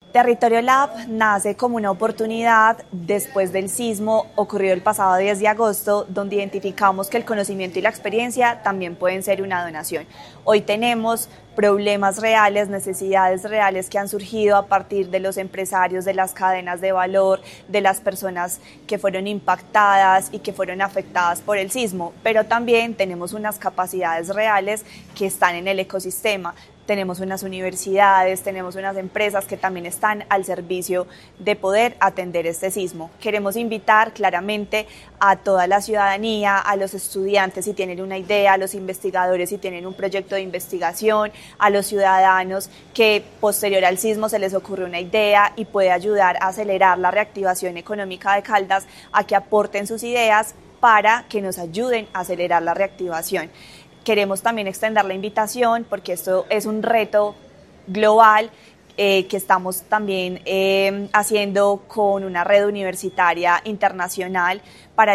Territorio Lab nace como una oportunidad después del sismo ocurrido el pasado 10 de agosto, donde identificamos que el conocimiento y la experiencia también pueden ser una donación. Hoy tenemos problemas reales, necesidades reales que han surgido a partir de los empresarios, de las cadenas de valor, de las personas que fueron impactadas y que fueron afectadas por el sismo, pero también tenemos unas capacidades reales que están en el ecosistema. Tenemos unas universidades, tenemos unas empresas que también están al servicio de poder atender este sismo. Queremos invitar claramente a toda la ciudadanía, a los estudiantes si tienen una idea, a los investigadores si tienen un proyecto de investigación, a los ciudadanos que posterior al sismo se les ocurre una idea y puede ayudar a acelerar la reactivación económica de Caldas, a que aporten sus ideas para que nos ayuden a acelerar la reactivación. Queremos también extender la invitación porque esto es un reto global que estamos también haciendo con una red universitaria internacional para